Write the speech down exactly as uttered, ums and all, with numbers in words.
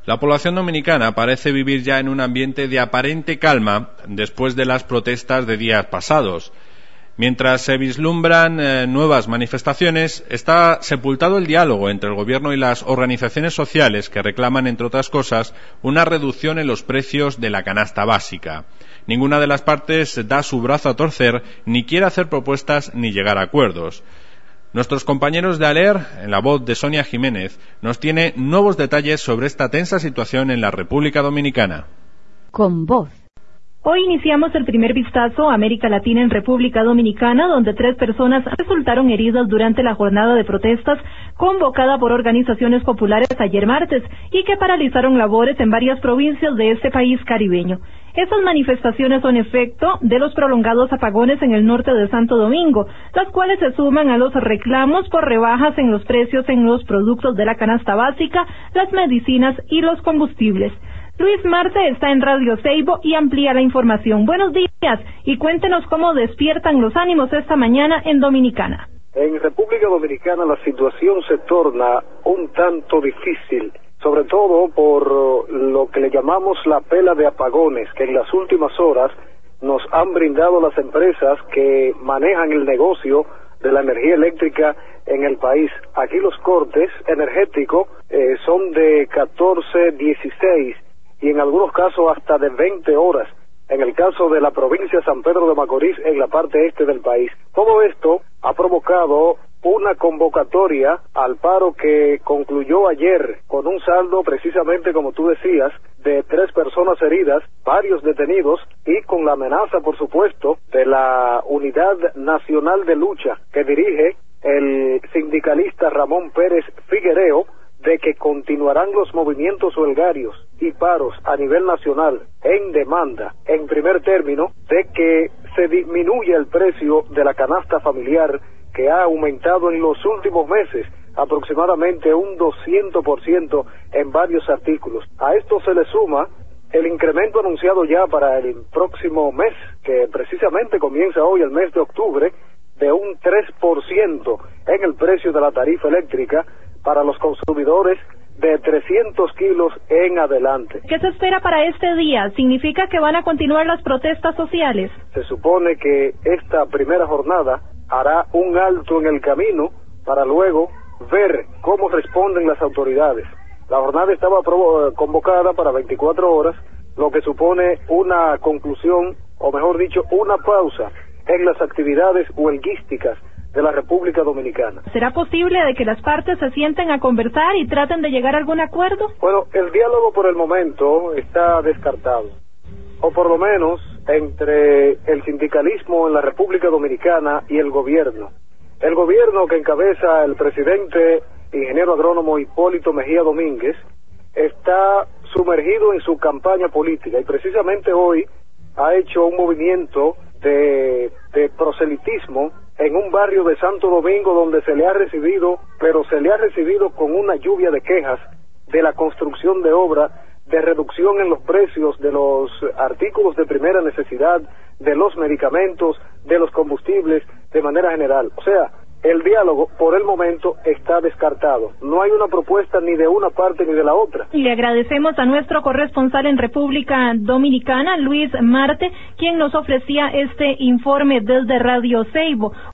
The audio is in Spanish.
La población dominicana parece vivir ya en un ambiente de aparente calma después de las protestas de días pasados. Mientras se vislumbran eh, nuevas manifestaciones, está sepultado el diálogo entre el Gobierno y las organizaciones sociales que reclaman, entre otras cosas, una reducción en los precios de la canasta básica. Ninguna de las partes da su brazo a torcer, ni quiere hacer propuestas ni llegar a acuerdos. Nuestros compañeros de ALER, en la voz de Sonia Jiménez, nos tiene nuevos detalles sobre esta tensa situación en la República Dominicana. Con voz. Hoy iniciamos el primer vistazo a América Latina en República Dominicana, donde tres personas resultaron heridas durante la jornada de protestas convocada por organizaciones populares ayer martes y que paralizaron labores en varias provincias de este país caribeño. Estas manifestaciones son efecto de los prolongados apagones en el norte de Santo Domingo, las cuales se suman a los reclamos por rebajas en los precios en los productos de la canasta básica, las medicinas y los combustibles. Luis Marte está en Radio Ceibo y amplía la información. Buenos días y cuéntenos cómo despiertan los ánimos esta mañana en Dominicana. En República Dominicana la situación se torna un tanto difícil, sobre todo por lo que le llamamos la pela de apagones, que en las últimas horas nos han brindado las empresas que manejan el negocio de la energía eléctrica en el país. Aquí los cortes energéticos eh, son de catorce, dieciséis y en algunos casos hasta de veinte horas, en el caso de la provincia de San Pedro de Macorís, en la parte este del país. Todo esto ha provocado una convocatoria al paro que concluyó ayer con un saldo, precisamente como tú decías, de tres personas heridas, varios detenidos y con la amenaza, por supuesto, de la Unidad Nacional de Lucha que dirige el sindicalista Ramón Pérez Figuereo, de que continuarán los movimientos huelgarios y paros a nivel nacional en demanda, en primer término, de que se disminuya el precio de la canasta familiar, que ha aumentado en los últimos meses aproximadamente un doscientos por ciento en varios artículos. A esto se le suma el incremento anunciado ya para el próximo mes, que precisamente comienza hoy, el mes de octubre, de un tres por ciento en el precio de la tarifa eléctrica para los consumidores de trescientos kilos en adelante. ¿Qué se espera para este día? ¿Significa que van a continuar las protestas sociales? Se supone que esta primera jornada hará un alto en el camino para luego ver cómo responden las autoridades. La jornada estaba convocada para veinticuatro horas, lo que supone una conclusión, o mejor dicho, una pausa en las actividades huelguísticas de la República Dominicana. ¿Será posible de que las partes se sienten a conversar y traten de llegar a algún acuerdo? Bueno, el diálogo por el momento está descartado, o por lo menos entre el sindicalismo en la República Dominicana y el gobierno. El gobierno que encabeza el presidente ingeniero agrónomo Hipólito Mejía Domínguez está sumergido en su campaña política y precisamente hoy ha hecho un movimiento de, de proselitismo en un barrio de Santo Domingo donde se le ha recibido, pero se le ha recibido con una lluvia de quejas de la construcción de obra, de reducción en los precios de los artículos de primera necesidad, de los medicamentos, de los combustibles, de manera general. O sea, el diálogo por el momento está descartado. No hay una propuesta ni de una parte ni de la otra. Y le agradecemos a nuestro corresponsal en República Dominicana, Luis Marte, quien nos ofrecía este informe desde Radio Ceibo.